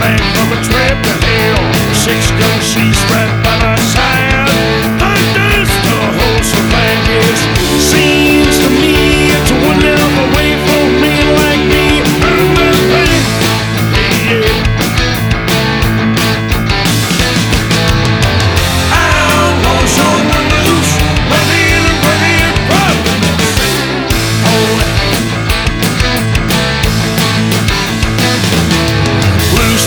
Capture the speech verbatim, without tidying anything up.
back from a trip to hell. Six gun she's strapped